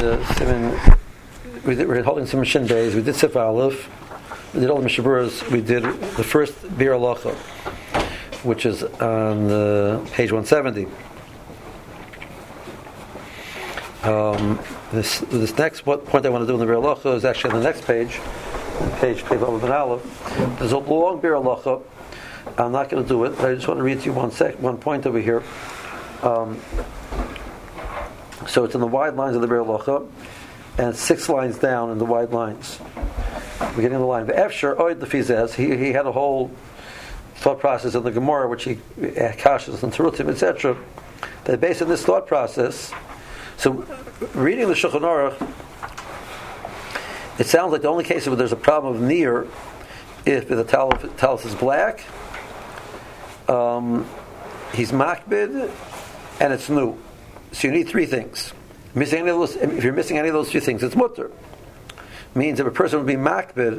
we're holding some Shin Beis. We did Sif Aleph. We did all the Mishaburas. We did the first Bir Halacha, which is on page 170. This next point I want to do in the Bir Halacha is actually on the next page Vav Ben Aleph. There's a long Bir Halacha. I'm not going to do it, but I just want to read to you one point over here. So it's in the wide lines of the Bir Halacha, and 6 lines down in the wide lines. Beginning of the line. Efshar oid lefizes. He had a whole thought process in the Gemara, which he kashas and terutim, etc. That based on this thought process. So, reading the Shulchan Aruch, it sounds like the only case where there's a problem of near, if the talus is black, he's makbid, and it's new. So you need 3 things. If you're missing any of those 3 things, it's mutter. Means if a person would be makbid,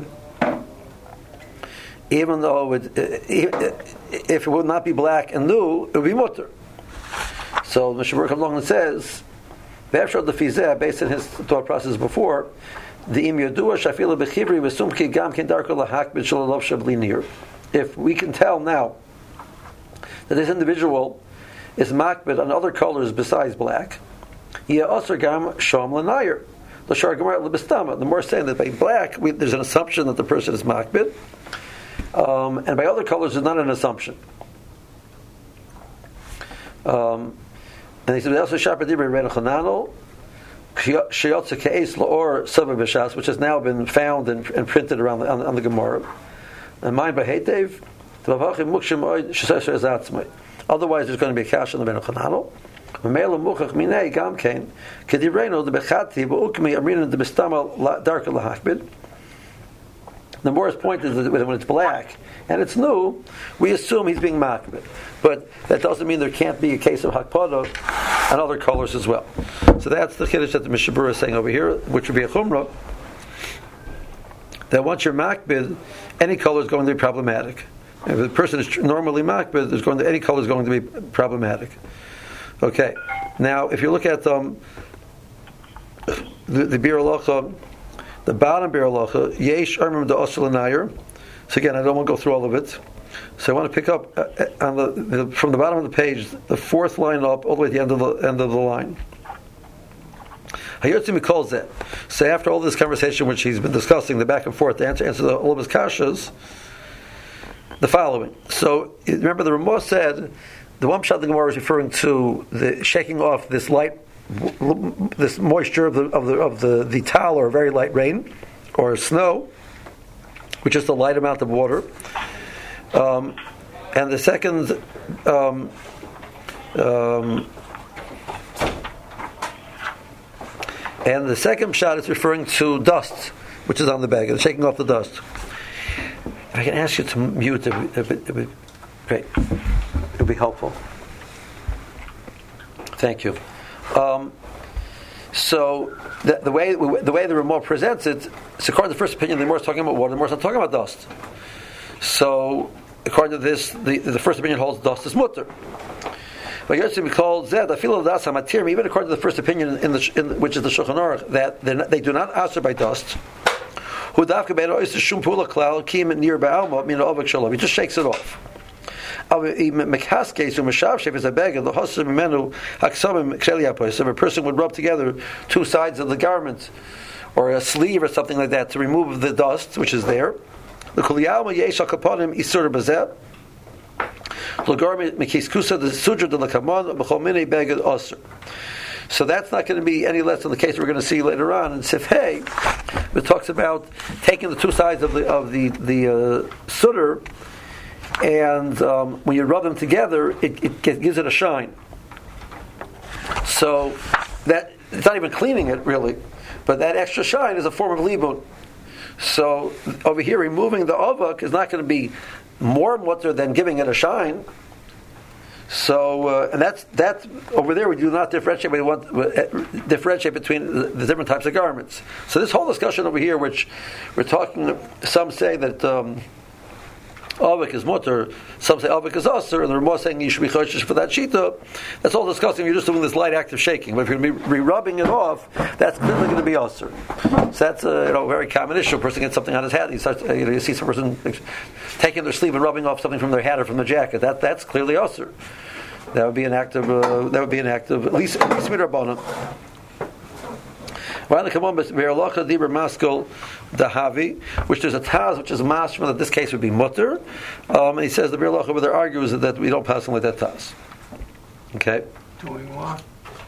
even though if it would not be black and new, it would be mutter. So the Mishabur comes along and says, based on his thought process before, if we can tell now that this individual is makbid on other colors besides black, the more saying that by black there's an assumption that the person is makbid, and by other colors there's not an assumption. And he said also which has now been found and printed around on the Gemara. And mine by Heitev, otherwise there's going to be a kash on the Ben Chananel. The Morris point is that when it's black and it's new, we assume he's being makbid. But that doesn't mean there can't be a case of hakpada and other colors as well. So that's the chiddush that the Mishabura is saying over here, which would be a chumrah, that once you're makbid, any color is going to be problematic. If the person is normally makbid, any color is going to be problematic. Okay, now if you look at the Bir Halacha, the bottom Bir Halacha, Yesh Armim da Asr L'Nayer. So again, I don't want to go through all of it. So I want to pick up on from the bottom of the page, the 4th line up, all the way to the end of the line. Hayotzim calls that. So after all this conversation, which he's been discussing, the back and forth, to answer all of his kashas, the following. So remember, the Ramah said the one pshat the Gemara is referring to the shaking off this moisture of the tal, or very light rain or snow, which is the light amount of water. And the second pshat is referring to dust, which is on the bag, and shaking off the dust. If I can ask you to mute, it would be great. It would be helpful. Thank you. So the way the Ramah presents it, so according to the first opinion, the Ramah is talking about water, the Ramah is not talking about dust. So according to this, the first opinion holds dust is mutter. But Yosef we call Zed Afilu Das Hamatir, even according to the first opinion which is the Shulchan Aruch, that they do not answer by dust. He just shakes it off. So if a person would rub together 2 sides of the garment or a sleeve or something like that to remove the dust which is there, so that's not going to be any less than the case we're going to see later on in Sif Hey. It talks about taking the 2 sides of the sutter, and when you rub them together, it gives it a shine. So that it's not even cleaning it really, but that extra shine is a form of libun. So over here, removing the avak is not going to be more mutter than giving it a shine. So and that's over there. We do not differentiate. We want differentiate between the different types of garments. So this whole discussion over here, which we're talking, some say that Avik is mutter, some say Avik is usher, and the Ramah saying you should be choshesh for that shita. That's all discussing. You're just doing this light act of shaking. But if you're going to be rubbing it off, that's clearly going to be usher. So that's a very common issue. A person gets something on his hat. You see some person taking their sleeve and rubbing off something from their hat or from their jacket. That's clearly usher. That would be an act of at least midrabanan. Which there's a taz which is mashma that this case would be mutter, and he says the Bir Lacha, where there argues that we don't pass on like that taz. Okay. Doing what?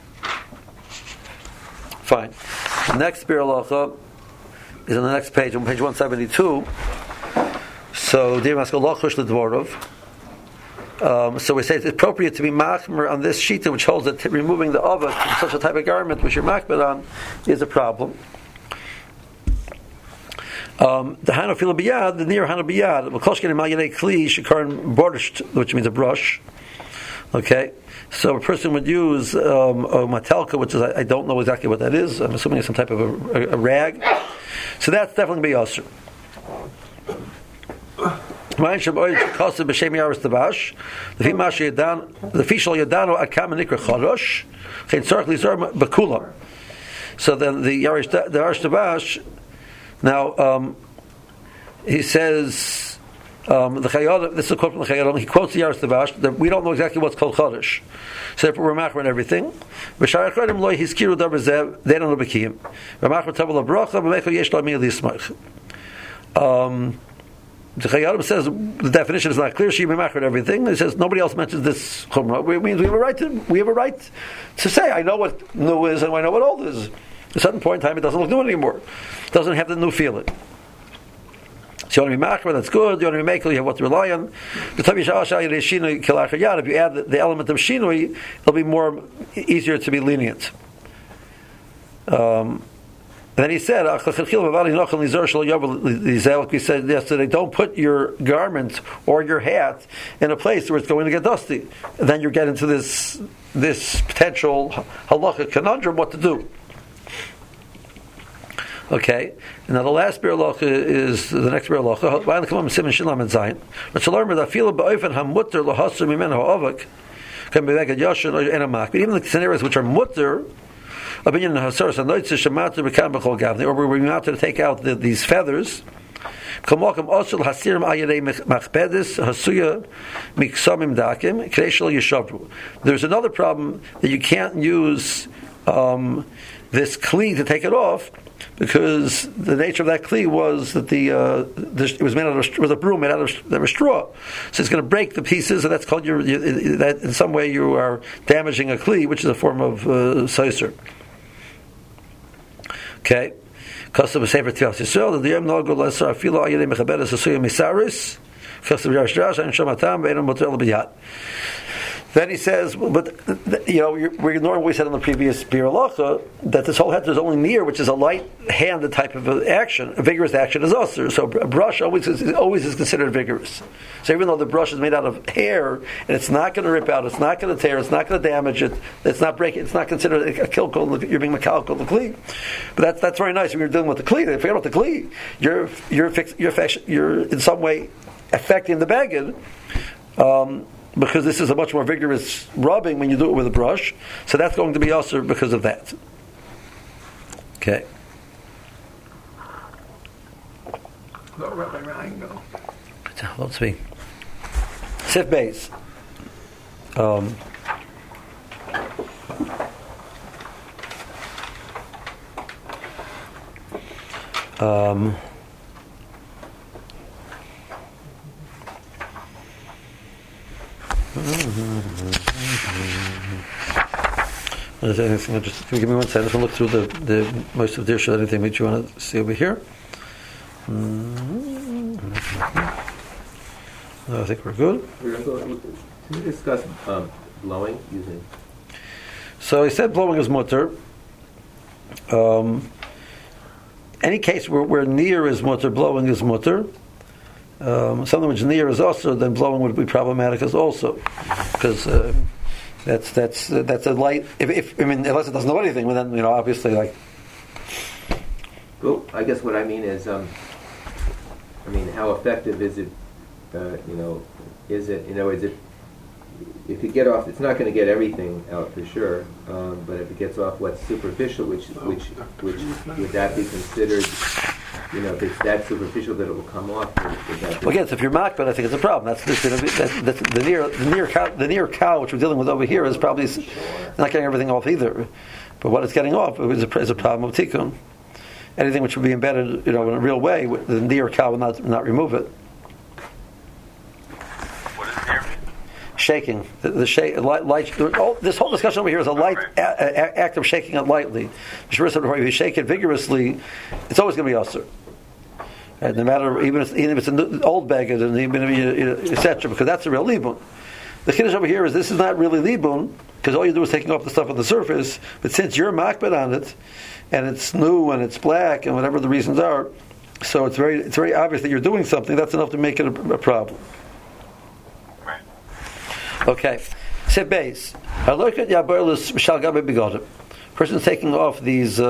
Fine. Next Bir Lacha is on the next page, on page 172. So Dir Maskal Lachush L'Dvorov. So we say it's appropriate to be machmer on this shita, which holds that removing the avak from such a type of garment which you're machmer on is a problem. The hano fila biyad, the near hano biyad, v'kolshken emalyanei kli shikaran borscht, which means a brush. Okay, so a person would use a matelka, which is I don't know exactly what that is. I'm assuming it's some type of a rag. So that's definitely be yasser. The so then the Arish Tavash, now he says the Chayyadim, this is a quote from the Chayyadim, he quotes the Arish Tavash that we don't know exactly what's called Chodesh, so therefore we're machmer and everything. They don't know Bekiyim. The Chayyadim says the definition is not clear. She b'machar everything. He says nobody else mentions this chumrah. It means we have a right to say I know what new is and I know what old is. At a certain point in time, it doesn't look new anymore. It doesn't have the new feeling. So you want to be machar, that's good. You want to be makel, you have what to rely on. If you add the element of shinui, it'll be more easier to be lenient. And then he said, like we said yesterday, don't put your garment or your hat in a place where it's going to get dusty. And then you get into this potential halacha conundrum, what to do. Okay, and now the last Bir Lacha is the next Bir Lacha. But even the scenarios which are mutter, or where we're out to take out these feathers. There's another problem that you can't use this kli to take it off, because the nature of that kli was that it was made out of a broom made out of straw, so it's going to break the pieces, and that's called that in some way you are damaging a kli, which is a form of soiser. Okay, custom of Sefer Tfilas Yisrael. The Yom Nogol Lesar Afilo Ayidei Mechaberes Asuya Misaris. Custom of Yash Drash and Shamatam Beinam Motel B'Yad. Then he says, but we're ignoring what we said in the previous Bir Lacha, that this whole heter is only near, which is a light-handed type of action. A vigorous action is usher. So a brush always is considered vigorous. So even though the brush is made out of hair, and it's not going to rip out, it's not going to tear, it's not going to damage it, it's not breaking, it's not considered a kilkul, you're being makalkul the kli. But that's very nice when you're dealing with the kli. Forget about the kli. You're in some way affecting the bagged. Because this is a much more vigorous rubbing when you do it with a brush, so that's going to be usher because of that. Okay. Let's see. Sif Beis. Just give me 1 second. Let's look through the most of the dirsha. Anything that you want to see over here? I think we're good. Can you discuss blowing using? So he said blowing is mutter. Any case where near is mutter, blowing is mutter. Something which near is also, then blowing would be problematic as also, because that's a light. If unless it doesn't know anything, well then obviously like. Well, I guess what I mean is, how effective is it is it? In other words, if you get off, it's not going to get everything out for sure. But if it gets off what's superficial, which would that be considered? If it's that superficial that it will come off. Would that be Well, again, if you're makbid, I think it's a problem. That's the near cow, which we're dealing with over here, is probably not getting everything off either. But what it's getting off is a problem of tikkun. Anything which would be embedded, in a real way, the near cow will not remove it. What is near? Shaking, this whole discussion over here is a light act of shaking it lightly. If you shake it vigorously, it's always going to be usher. Right? No matter even if it's an old baggage and even etc. Because that's a real libun. The chiddush over here is this is not really libun because all you do is taking off the stuff on the surface. But since you're makbid on it, and it's new and it's black and whatever the reasons are, so it's very obvious that you're doing something. That's enough to make it a problem. Okay. Set base. Person's taking off these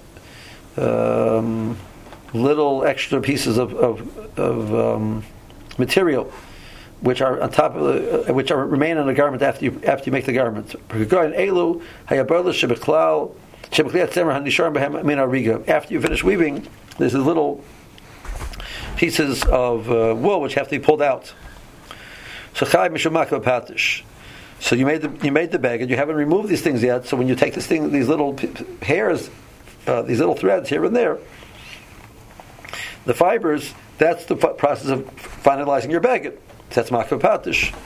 little extra pieces of material, which are on top of which remain on the garment after you make the garment. After you finish weaving, there's these little pieces of wool which have to be pulled out. So you made the bag and you haven't removed these things yet. So when you take these little hairs, these little threads here and there, the fibers, that's the process of finalizing your baguette. That's makva patish.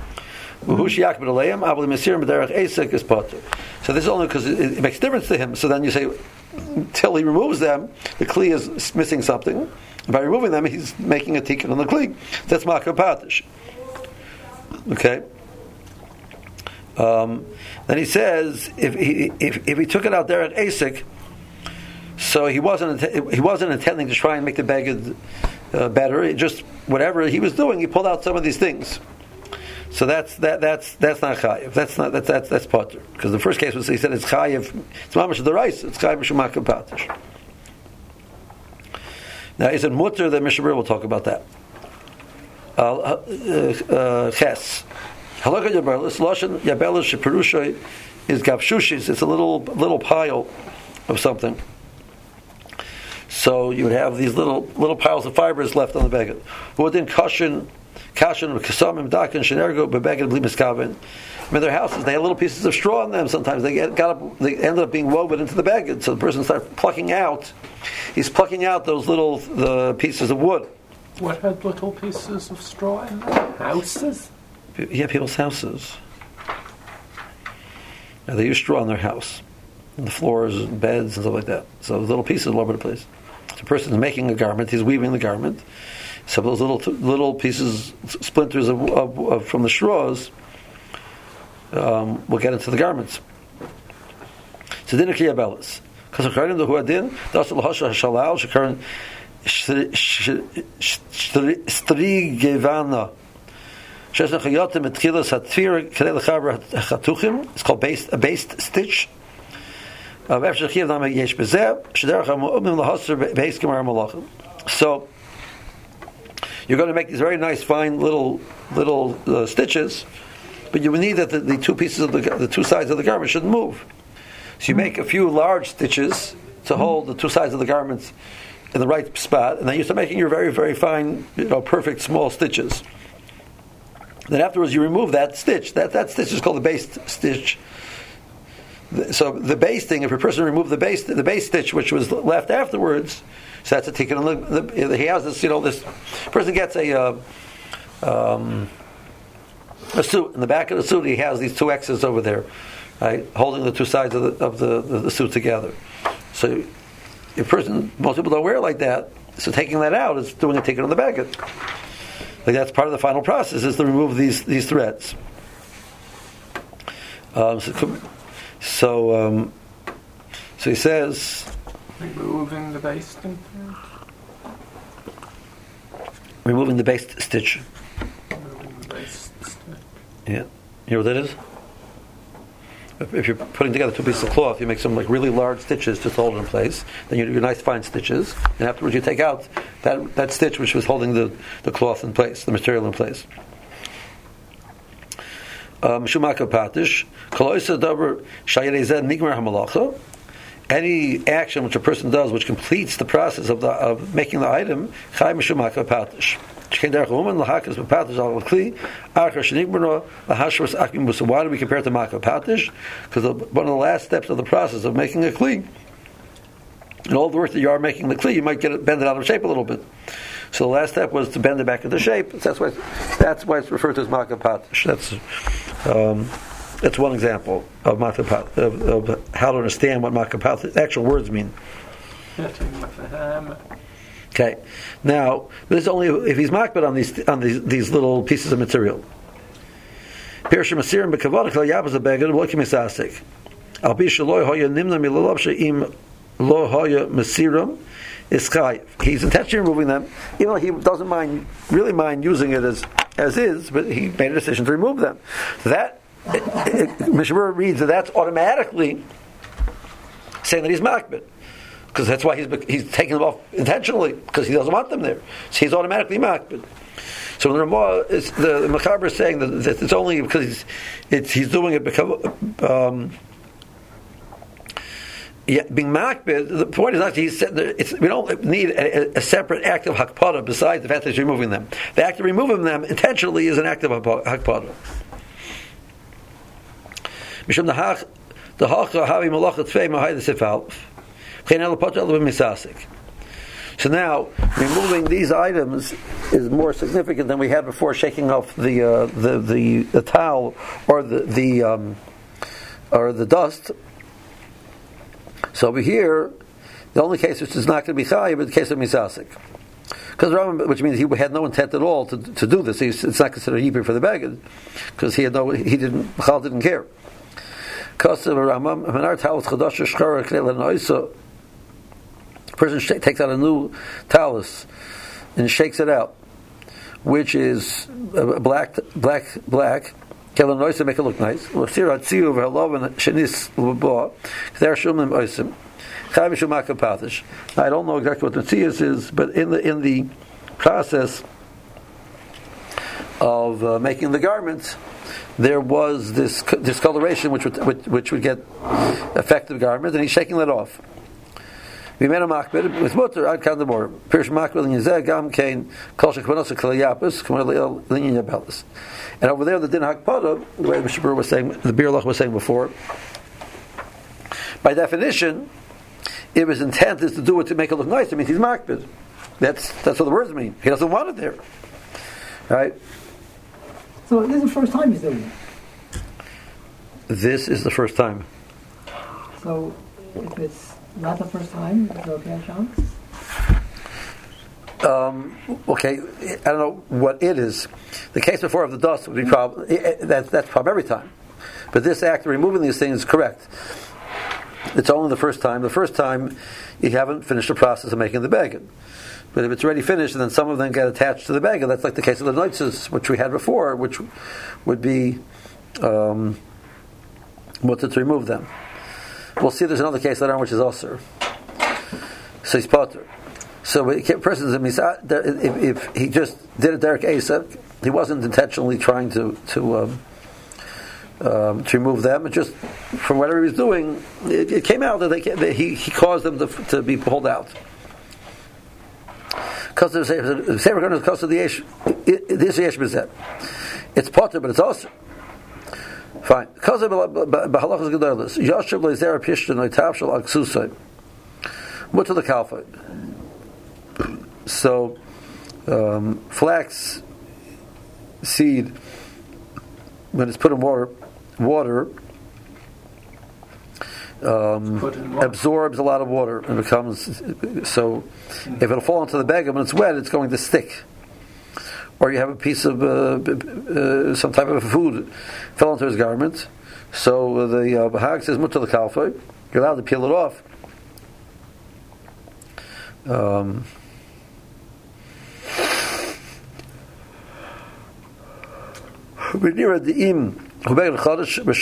So this is only because it makes a difference to him. So then you say, till he removes them, the kli is missing something. And by removing them, he's making a tikkun on the kli. That's makva patish. Okay. Then he says if he took it out there at Asik, so he wasn't intending to try and make the baggage better. It just whatever he was doing, he pulled out some of these things. So that's not chayiv. That's potter. Because the first case was he said it's chayiv. It's mamash of the rice. It's chayiv mishumaka patish. Now is it mutter? That Mishnah will talk about that. Ches. Halakha yabelis lashon yabelis sheperusha is gavshushis. It's a little pile of something. So you would have these little piles of fibers left on the baguette. Within kashin kasamim dakin shenergo bebaguette bli miskaven. I mean, their houses, they had little pieces of straw in them. Sometimes they ended up being woven into the baguette. So the person started plucking out. He's plucking out those the pieces of wood. What had little pieces of straw in their houses? Yeah, people's houses. Now, they use straw in their house, in the floors and beds and stuff like that. So little pieces all over the place. The person is making a garment; he's weaving the garment. So those little pieces, splinters of from the straws, will get into the garments. So dinner kiyabelis, because according to the huadin, das lahasha shalal shekaron strigevana. It's called a based stitch. So you're going to make these very nice, fine little stitches, but you will need that the two pieces of the two sides of the garment shouldn't move. So you make a few large stitches to hold the two sides of the garments in the right spot, and then you start making your very, very fine, perfect small stitches. Then afterwards, you remove that stitch. That stitch is called the based stitch. So the basting, if a person removed the base stitch, which was left afterwards, so that's a tikkun. He has this, this person gets a suit. In the back of the suit, he has these two X's over there, right, holding the two sides of the suit together. So most people don't wear it like that. So taking that out is doing a tikkun on the baguette. Like that's part of the final process is to remove these threads. So he says, removing the basting. Removing the based stitch. Removing the based stitch. Yeah, you know what that is? if you're putting together two pieces of cloth, you make some like really large stitches to hold it in place. Then you do your nice fine stitches, and afterwards you take out that stitch which was holding the cloth in place, the material in place. Mishumaka patish, koloisa davar shayirezed nigmar hamalacha. Any action which a person does which completes the process of making the item, chay mishumaka patish. Why do we compare it to Maka Patish? Because one of the last steps of the process of making a kli, and all the work that you are making the kli, you might bend it out of shape a little bit. So the last step was to bend it back into shape. That's why it's referred to as Maka Patish. That's one example of Maka Patish, of how to understand what Maka Patish actual words mean. Okay, now this is only if he's makbid on these little pieces of material. Pirshim asirim bekavod kol yabaz beged v'lokim misasik. Al pi shelo hoya nimna milolov sheim lo hoya masirim iskay. He's intentionally removing them, even though he doesn't really mind using it as is, but he made a decision to remove them. That Mishabur reads that that's automatically saying that he's makbid. Because that's why he's taking them off intentionally, because he doesn't want them there. So he's automatically makbid. So the Ramah, the Mechaber is saying that it's only because he's doing it because being makbid. The point is not we don't need a separate act of hakpada besides the fact that he's removing them. The act of removing them intentionally is an act of hakpada. Mishum the hacha havi malachat tvei mahai the sifal. So now, removing these items is more significant than we had before shaking off the towel or the dust. So over here, the only case which is not going to be chayiv is the case of misasik, which means he had no intent at all to do this. It's not considered yibur for the baggage because he didn't care. Person takes out a new talus and shakes it out, which is black. Kevin Noisa make it look nice. I don't know exactly what the tzias is, but in the process of making the garments, there was this discoloration which would get effective garment, and he's shaking that off. We made a makbid with mutter ad kan demor. Pirish makbid in yezeh gam kain kol shekvanos k'layapis k'mar linyan yabelis. And over there, the din hakpada, the way Mishabur was saying, the Birlach was saying before, by definition, if his intent is to do it to make it look nice, it means he's makbid. That's what the words mean. He doesn't want it there, right? So this is the first time he's doing it. This is the first time. So if it's not the first time, is it okay, chance? Okay, I don't know what it is. The case before of the dust would be problem. That's problem every time. But this act of removing these things is correct. It's only the first time. The first time you haven't finished the process of making the beged. But if it's already finished, and then some of them get attached to the beged, that's like the case of the noitzes, which we had before, which would be to remove them. We'll see there's another case later on which is also. So he's potter. So a person, if he just did a derek asa, he wasn't intentionally trying to remove them. It just, from whatever he was doing, it came out that he caused them to be pulled out. Because the same regard because of the yesh bezet. It's potter, but it's also. Fine. Because of b'halachas gedolos, yoshev le'zera pishta noitav shel aksusay. Mutter the kalfa. So, flax seed, when it's put in water absorbs a lot of water and becomes so. If it'll fall into the bag when it's wet, it's going to stick. Or you have a piece of some type of food fell into his garment, so the Bahag says mutter the kalfa. You're allowed to peel it off. We still have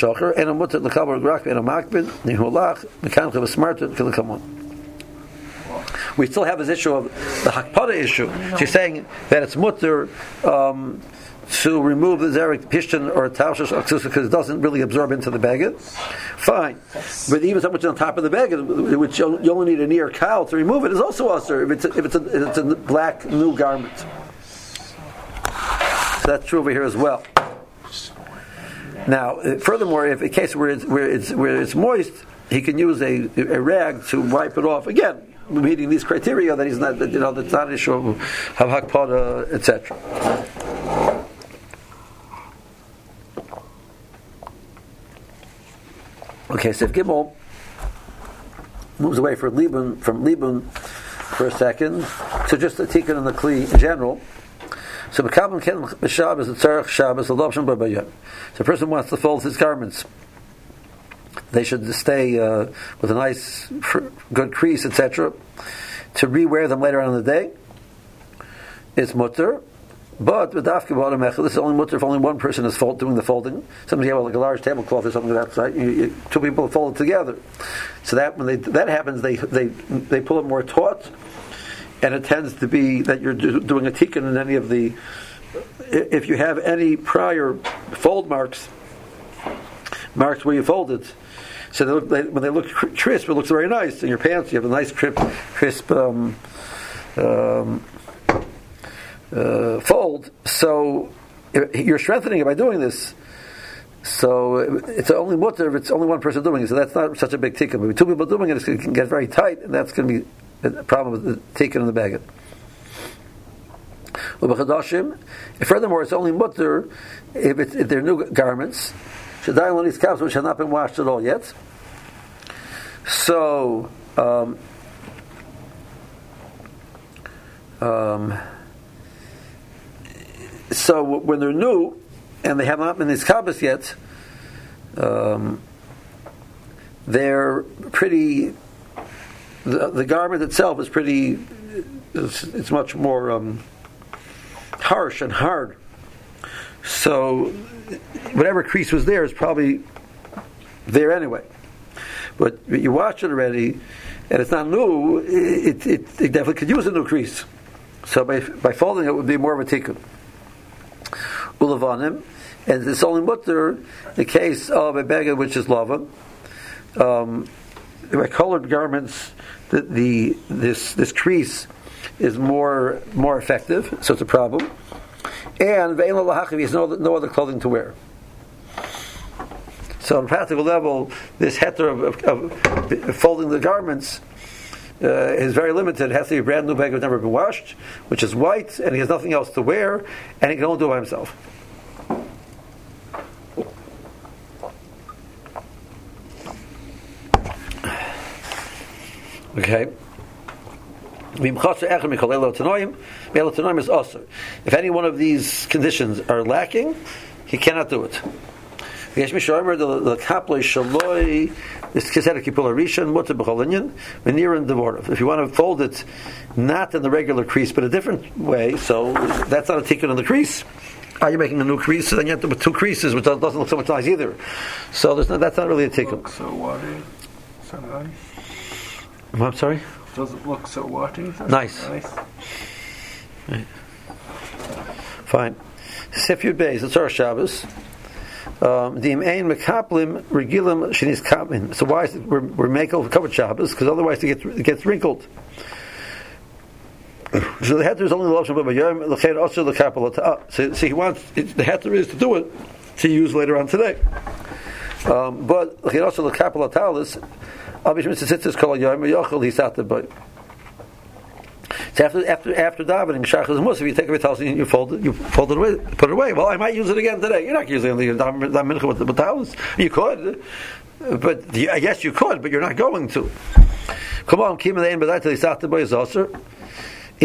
this issue of the hakpada issue. She's saying that it's mutter to remove the zerek pishtin or taushash because it doesn't really absorb into the beged. Fine, but even so much on top of the beged, which you only need a near cowl to remove it, is also usher if it's a black new garment. So that's true over here as well. Now, furthermore, if a case where it's moist, he can use a rag to wipe it off. Again, meeting these criteria that he's not, that's not an issue of hakpada, etc. Okay, Sif Gimel moves away from Libun for a second to just the tikkun and the kli in general. So B'kabim ken b'Shabbos the tzarech Shabbos the lobshan b'bayot. So a person wants to fold his garments. They should stay with a nice, good crease, etc. To rewear them later on in the day. It's mutter, but with dafke b'adam echad, this is only mutter if only one person is doing the folding. Somebody have like a large tablecloth or something like that. Two people fold it together. So that when that happens, they pull it more taut. And it tends to be that you're doing a tikkun in any of the. If you have any prior fold marks where you folded, so when they look crisp, it looks very nice. In your pants, you have a nice crisp fold. So you're strengthening it by doing this. So it's only mutter if it's only one person doing it. So that's not such a big tikkun. But with two people doing it, it can get very tight, and that's going to be the problem with the tikkun in the bagged. Furthermore, it's only mutter if they're new garments. Shadai on these caps which have not been washed at all yet. So, so when they're new and they have not been these caps yet, they're pretty. The garment itself is pretty. It's much more harsh and hard. So whatever crease was there is probably there anyway. But you wash it already, and it's not new. It definitely could use a new crease. So by folding it would be more of a tikkun. Ulavanim, and it's only mutter the case of a beged which is lava. By colored garments, this crease is more effective, so it's a problem. And ve'en lo lahachiv, he has no other clothing to wear. So on a practical level, this heter of folding the garments is very limited. It has to be a brand new bag that's never been washed, which is white, and he has nothing else to wear, and he can only do it by himself. Okay. If any one of these conditions are lacking, he cannot do it. If you want to fold it not in the regular crease but a different way, so that's not a tikkun on the crease. You're making a new crease, so then you have to put two creases, which doesn't look so much nice either. So that's not really a tikkun. So watery, so nice. I'm sorry? Doesn't look so watery. Nice. Right. Fine. Sif Yud Beis, it's our Shabbos. Dim ein mekaplim regilim shenis kapin. So why is it we're making covered Shabbos? Because otherwise it gets wrinkled. So the heter is only the option, but l'chein also the kapel. So he wants the heter is to do it to use later on today. But l'chein also the kapel atalis. Abishmitzah kol yom yochel hisata boy. So after davening, shachas musaf, you take a talis and you fold it away, put it away. Well, I might use it again today. You're not using the mincha with the talis. You could, but I guess you could, but you're not going to. Come on, kim the end, but that lisata boy is also. If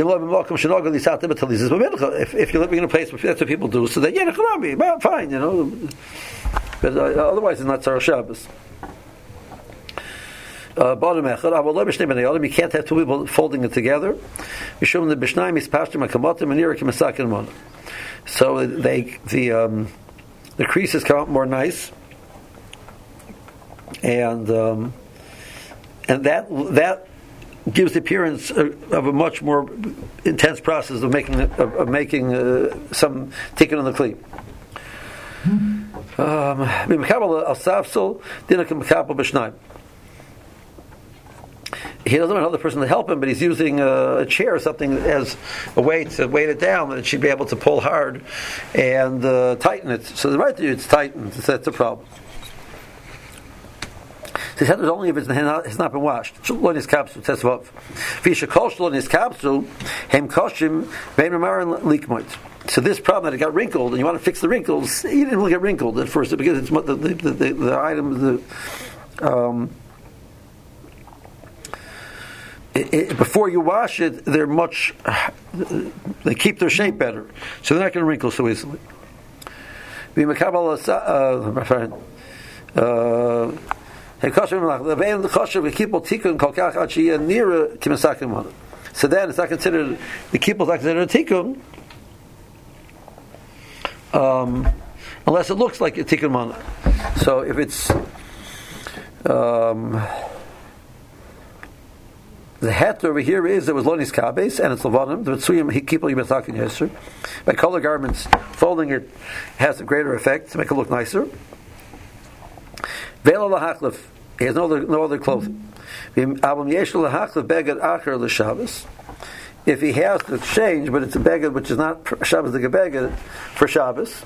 you're living in a place where that's what people do, so then well, fine, But otherwise, it's not Tzara Shabbos. Bottom echad. You can't have two people folding it together. So the creases come out more nice, and that gives the appearance of a much more intense process of making some tikkun on the kli. He doesn't want another person to help him, but he's using a chair or something as a way to weight it down, and it should be able to pull hard and tighten it. So the right there, it's tightened. That's the problem. So he said it's only if it has not been washed. So this problem that it got wrinkled, and you want to fix the wrinkles, you didn't really get wrinkled at first because it's the items. Before you wash it, they keep their shape better, so they're not going to wrinkle so easily. So then it's not considered, the kippur is not considered a tikkun unless it looks like a tikkun mana. So if it's the het over here is there was lonis kabes and it's lavanim. The tzuyim he kippur yimasakin yeser. By color garments, folding it has a greater effect to make it look nicer. Velo lahachlef. He has no other clothing. If he has to change, but it's a beged which is not Shabbos the beged for Shabbos.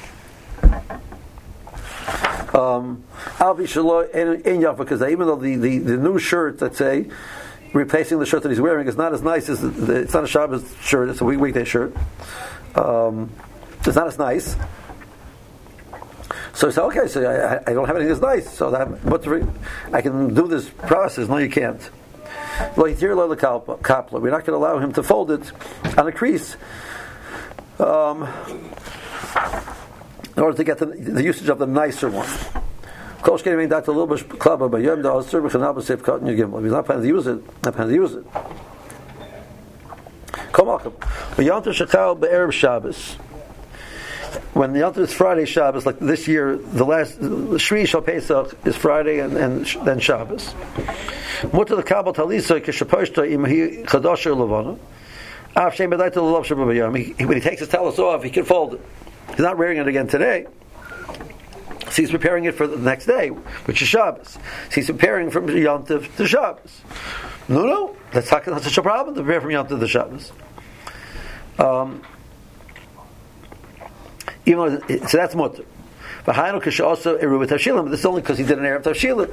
Because even though the new shirt, let's say, replacing the shirt that he's wearing is not as nice as it's not a Shabbos shirt, it's a weekday shirt. It's not as nice. So he said, okay, so I don't have anything that's nice, so I can do this process. No, you can't. We're not going to allow him to fold it on a crease in order to get the usage of the nicer one. If he's not planning to use it, not planning to use it. When the Yom Tov is Friday, Shabbos, like this year, the Shri Shal Pesach is Friday and then Shabbos. Mutar the Kabbalah Talisa Kishaposhta Imhi Chadasher Levana. When he takes his talis off, he can fold it. He's not wearing it again today. So he's preparing it for the next day, which is Shabbos. So he's preparing from Yom Tov to Shabbos. No, that's not such a problem to prepare from Yom Tov to Shabbos. So that's mutter. But this is only because he did an Erev Tavshilin.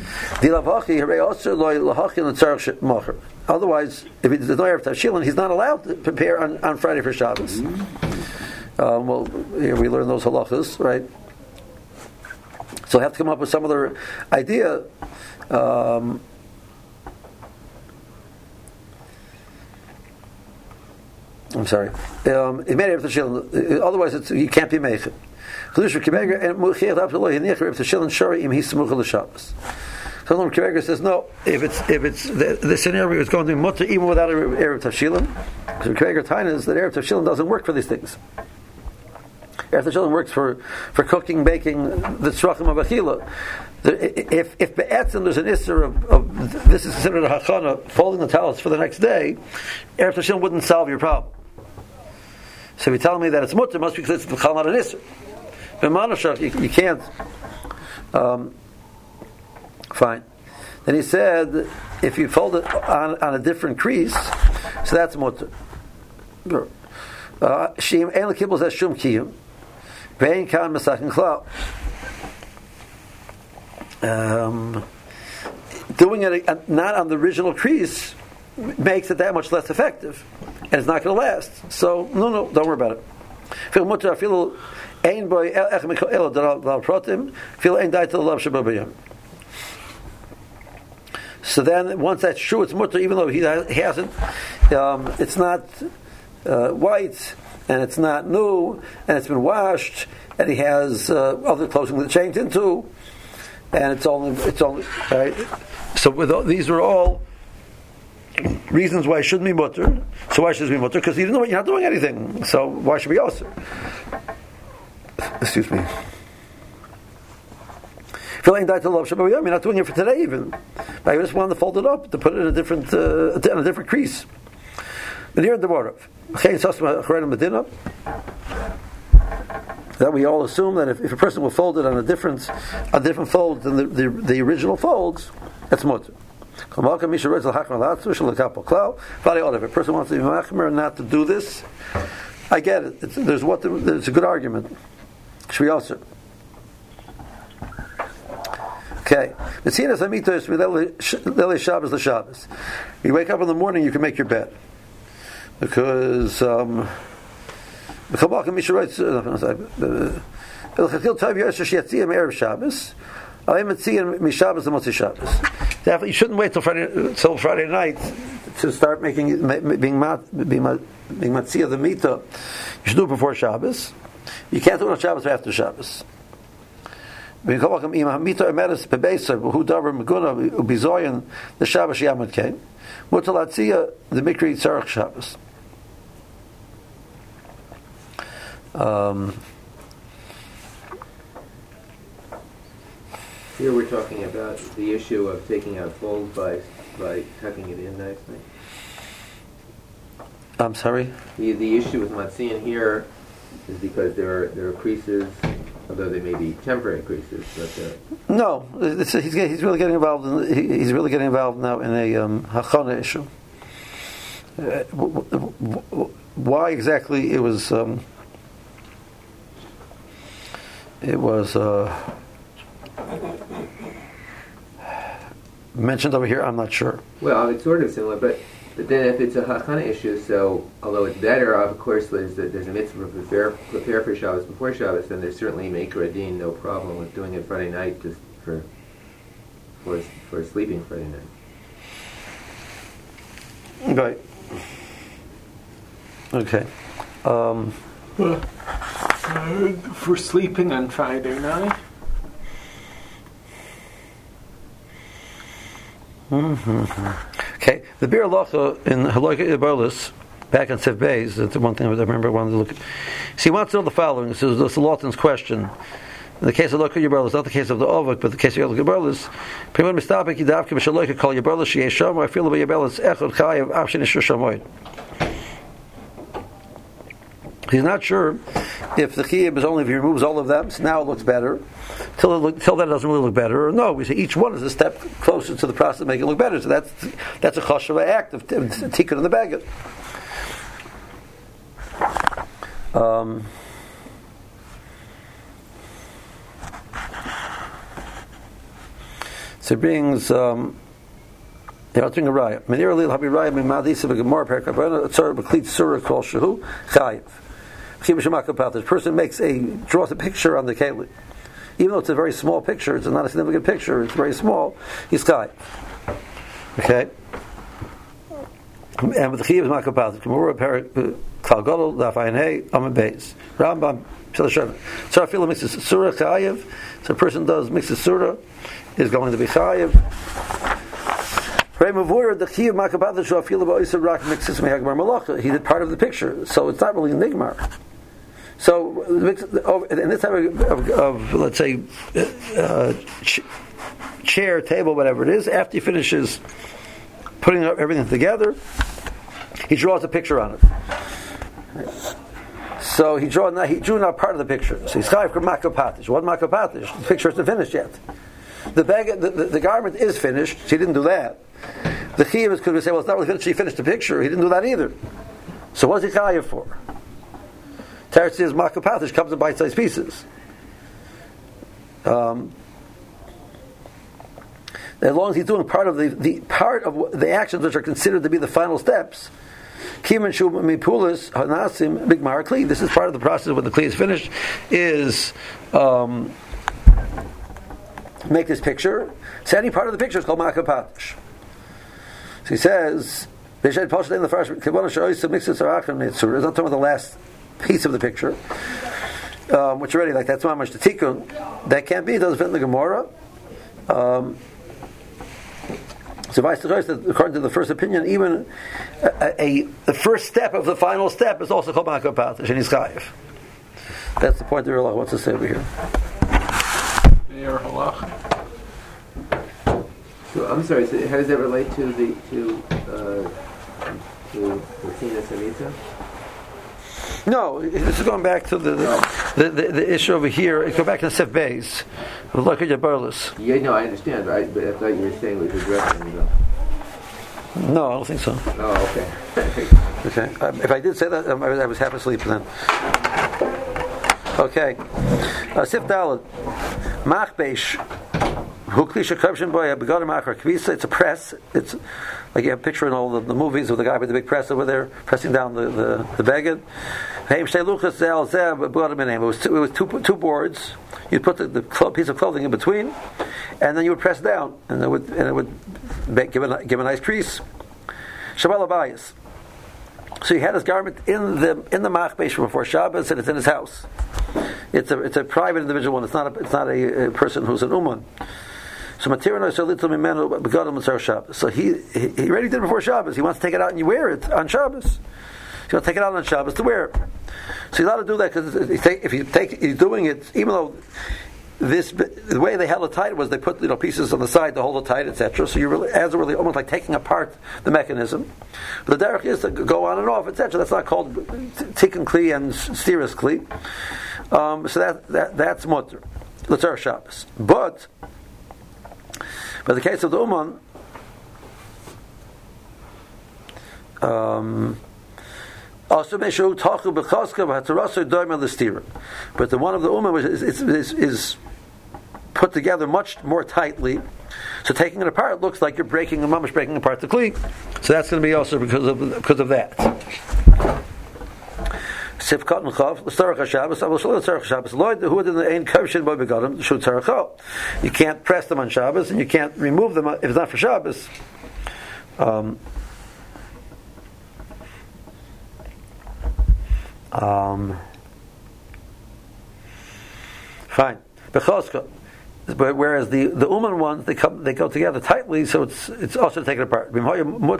Otherwise, if he did no Erev Tavshilin, he's not allowed to prepare on Friday for Shabbos. Well, here we learn those halachas, right? So I have to come up with some other idea. I'm sorry. It made Erev Tavshilin. Otherwise, you can't be meichet. So the Kibbeger says no. If it's the scenario is going to be mutter even without Erev Tavshilin, because the Kibbeger Taina is that Erev Tavshilin doesn't work for these things. Erev Tavshilin works for cooking, baking, the tzrachim of achila. If be'etzim there's an isser of this is considered a hachana, folding the talis for the next day, Erev Tavshilin wouldn't solve your problem. So if you're telling me that it's mutter, it must be because it's not an isser. But Manashach, you can't. Fine. Then he said, if you fold it on a different crease, so that's mutter. Shim ein lekibul zeh shum kiyum, ve'ein kan mesakin klal. Doing it not on the original crease makes it that much less effective, and it's not going to last. So no, don't worry about it. Feel mutter. I feel. So then, once that's true, it's mutter, even though he hasn't. It's not white, and it's not new, and it's been washed, and he has other clothing to change into, and it's only right. So these are all reasons why it shouldn't be mutter. So why should it be mutter? Because you know you're not doing anything. So why should it be also? Excuse me. Filling died to love Shabbat. You're not doing it for today even. But I just wanted to fold it up to put it in a different crease. And here in the water, that we all assume that if a person will fold it on a different fold than the original folds, that's mutter. If a person wants to be machmer and not to do this, I get it. It's a good argument. Should we also? Okay. You wake up in the morning, you can make your bed. Because the definitely, you shouldn't wait till Friday night to start being matzia the mita. You should do it before Shabbos. You can't do it on Shabbos or after Shabbos. The Shabbos Yamad came. Mutalatzia the Mikri Tzarech Shabbos. Here we're talking about the issue of taking out folds by tucking it in nicely. I'm sorry? The issue with Matzian here is because there are creases, although they may be temporary creases. But no, he's really getting involved. He's really getting involved now in a hachana issue. Why exactly it was mentioned over here, I'm not sure. Well, it's sort of similar, but then if it's a hachana issue, so although it's better, of course, there's a mitzvah to prepare for Shabbos before Shabbos, then there's certainly maker adin, no problem with doing it Friday night just for sleeping Friday night. Right. Okay. For sleeping on Friday night. Okay, the Bir Halacha in Halacha Iberlis, back on Sev Beis, that's the one thing I remember I wanted to look at. So he wants to know the following. This is the Lawton's question. In the case of Halacha Iberlis, not the case of the Ovak, but the case of Halacha Iberlis, Priman Mistabek Yidavke B'Shaloika Kol Iberlis Sheyesham, I feel about Iberlis Echad Chayav Avshin Ishur Shamoid. He's not sure if the chiyuv is only if he removes all of them, so now it looks better. Till then it doesn't really look better. Or no, we say each one is a step closer to the process of making it look better. So that's a chashava act of tikkun in the baggage. So it brings I'll bring a raya. Menir lil habi raya mimadisa v'gemar perkavana tzar b'klit surah kol shehu chayiv. The person draws a picture on the keli. Even though it's a very small picture, it's not a significant picture, it's very small, he's chayiv. Okay? And with the chiyuv is makapath. Gemara perik kal gadol daf ayin hey amud beis. Rambam Tzara Fila mixes surah chayiv. So a person does mixes surah is going to be chayiv. He did part of the picture, so it's not really nigmar. So in this type of let's say chair, table, whatever it is, after he finishes putting everything together, he draws a picture on it. So he drew not part of the picture. So he's chayiv for makapatish. What makapatish? The picture isn't finished yet. The garment is finished. She didn't do that. The chiyuv is, could we say, well, it's not really finished. She finished the picture. He didn't do that either. So what is he chayiv for? Teretz says makapatish comes in bite-sized pieces. As long as he's doing part of the actions which are considered to be the final steps. Kiman shu mipulis hanasim bigmar kli. This is part of the process when the kli is finished. Is make this picture. So any part of the picture is called makapatish. So he says, it's not talking about the last piece of the picture, which already, like, that's not much the tikkun. That can't be, it doesn't fit in the Gemara. So according to the first opinion, even the first step of the final step is also called makapatish, and he's chayiv. That's the point that Allah wants to say over here. Bir Halacha. So I'm sorry. So how does that relate to Tina Samita? No, this is going back to the issue over here. Go back to the Sif Beis. Look at your burles. Yeah, no, I understand. But I thought you were saying it was addressing the. No, I don't think so. Oh, okay. Okay. If I did say that, I was half asleep then. Okay. Sif Daled. Machbesh. It's a press. It's like you have a picture in all the movies with the guy with the big press over there pressing down the baguette. It was two boards. You'd put the piece of clothing in between, and then you would press down, and it would give a nice crease. Shabbat Abayis. So he had his garment in the machbesh before Shabbos, and it's in his house. It's a private individual one. It's not a person who's an uman. So he already did it before Shabbos. He wants to take it out and you wear it on Shabbos. So you want to take it out on Shabbos to wear it. So he's allowed to do that because he's doing it, even though the way they held it tight was they put pieces on the side to hold it tight, etc. So you're really almost like taking apart the mechanism. But the derech is to go on and off, etc. That's not called tikkun kli and stiras kli. So that's mutter. L'tzarech Shabbos. But the case of the uman, but the one of the uman is put together much more tightly. So taking it apart looks like you're breaking apart the kli. So that's going to be also because of that. You can't press them on Shabbos, and you can't remove them if it's not for Shabbos. Fine. But whereas the uman ones they go together tightly, so it's also to take it apart. Already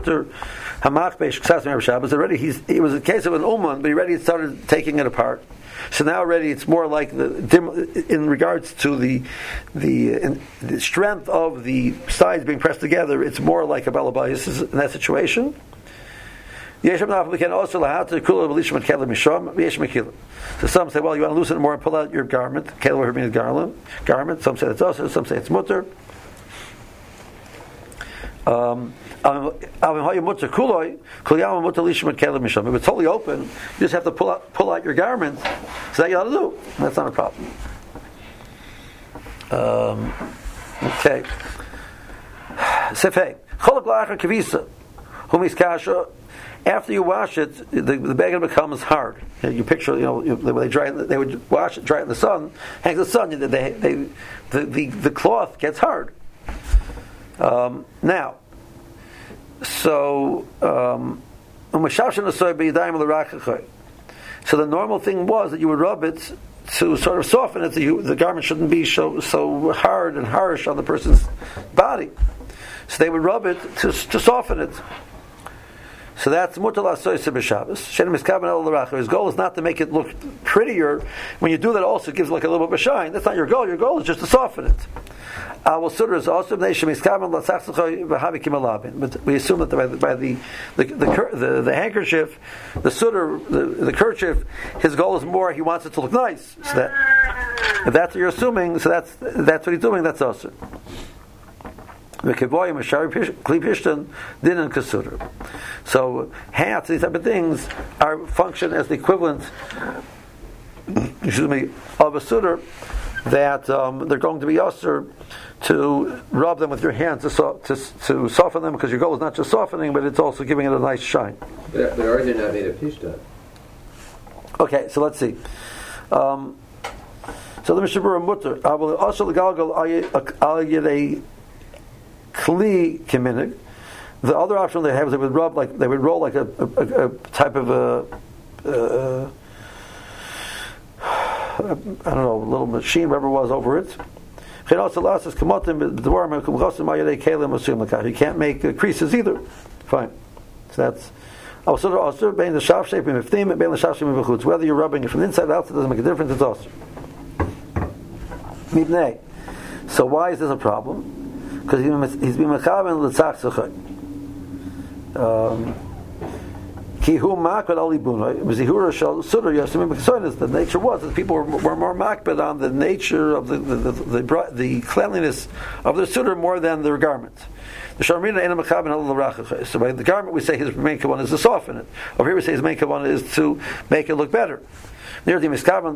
he was a case of an uman, but he already started taking it apart. So now already it's more like in regards to the strength of the sides being pressed together. It's more like a balabayis in that situation. So some say, well, you want to loosen it more and pull out your garment. Garment. Some say it's also. Some say it's mutter. If it's totally open, you just have to pull out your garment. So that you ought to do. That's not a problem. Okay. Sefei. After you wash it, the baguette becomes hard. You picture, when they would wash it, dry it in the sun, hang in the sun. The cloth gets hard. Now, so the normal thing was that you would rub it to sort of soften it, so the garment shouldn't be so hard and harsh on the person's body. So they would rub it to soften it. So that's mutar l'asoseh b'Shabbos. His goal is not to make it look prettier. When you do that, also it gives like a little bit of a shine. That's not your goal. Your goal is just to soften it. But we assume that by the handkerchief, the sutter, the kerchief, his goal is more. He wants it to look nice. So that if that's what you're assuming, so that's what he's doing. That's also. So hats, these type of things, function as the equivalent, of a sutter that they're going to be usher to rub them with your hands to soften them, because your goal is not just softening, but it's also giving it a nice shine. But ours are not made of pishtan. Okay, so let's see. So the Mishabura Mutter, I will also legalgal al yedei kli kiminig. The other option they have is they would roll like a type of I don't know, a little machine, whatever it was, over it. You can't make creases either. Fine. So that's whether you're rubbing it from the inside out, it doesn't make a difference. It's also. So why is this a problem? because he's being mechaben l'tzachzachai. Kihu makbed ali bunai v'zihura shel suder yasimim b'kesonis. The nature was that people were more makbed on the nature of the cleanliness of the suder more than their garment. The sharmina ain't a mechaben al l'rachachai. So by the garment we say his main kavanah is to soften it. Over here we say his main kavanah is to make it look better. But therefore,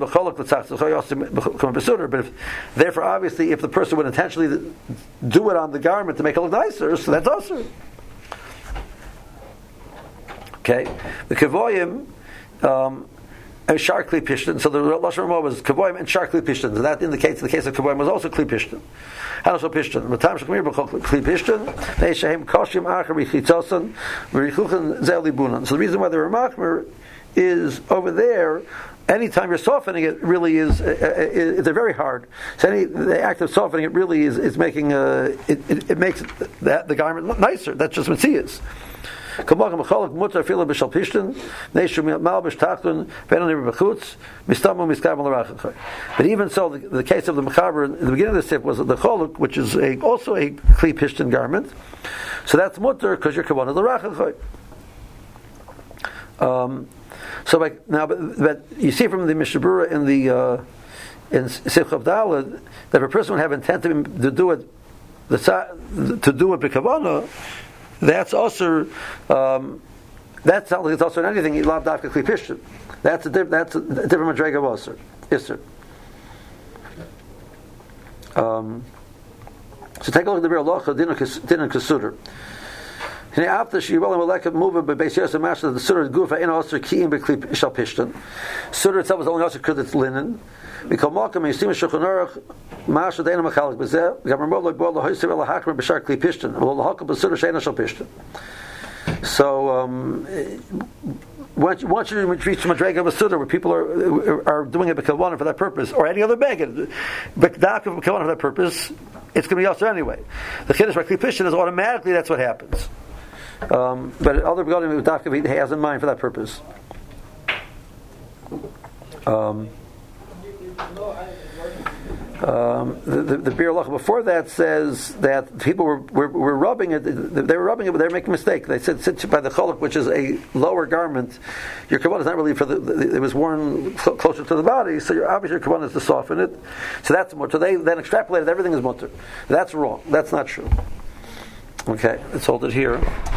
obviously, if the person would intentionally do it on the garment to make it look nicer, so that's also okay. The kavoyim and shar kli pishtin. So the lashon ramah was kavoyim and shar kli pishtin. And that indicates the case of kavoyim was also kli pishtin. And also pishtin. The time shemir b'chol kli pishtin. They shehem koshim achar b'chitzosan v'richuchen zeli bunan. So the reason why they were machmer is over there. Anytime you're softening it, really is they're very hard. So the act of softening it really is making it makes the garment look nicer. That's just what it is. But even so, the case of the mechaber in the beginning of the sip was the choluk, which is also a kli pishtin garment. So that's mutter because you're kavanah l'rachachai. So but you see from the Mishnah Berurah in the in Simcha Abdallah that if a person would have intent to do it b'kavanah, that's also that sounds like it's also in anything he loved after kli pishtin. That's a different madrega of osir isser. So take a look at the Biur Halacha din and kasuder. After Shiyuval and Malekah move it, but Beis Yosef Master the Suda Gufa in Osir Kiyim B'Kli Shal Pishtan. Suda itself is only Osir because it's linen. Because Malkam Yisim Shulchan Aruch Master Deina Machalik B'Zeh Gamar Lo Boil LaHoysev El HaHakmer B'Shar Kli Pishtan. Well, LaHakam B'Suda Sheina Shal Pishtan. So once you reach Madrega of a Suda where people are doing it b'kavanah for that purpose, or any other beged, but b'kavanah for that purpose, it's going to be Osir anyway. The Chiddush by Kli Pishtan is automatically that's what happens. But other begodim with dafka he has in mind for that purpose. The Biur Halacha before that says that people were rubbing it. They were rubbing it, but they were making a mistake. They said by the choluk, which is a lower garment, your kavanah is not really for it was worn closer to the body, so obviously your kavanah is to soften it. So that's mutter. So they then extrapolated everything is mutter. That's wrong. That's not true. Okay, let's hold it here.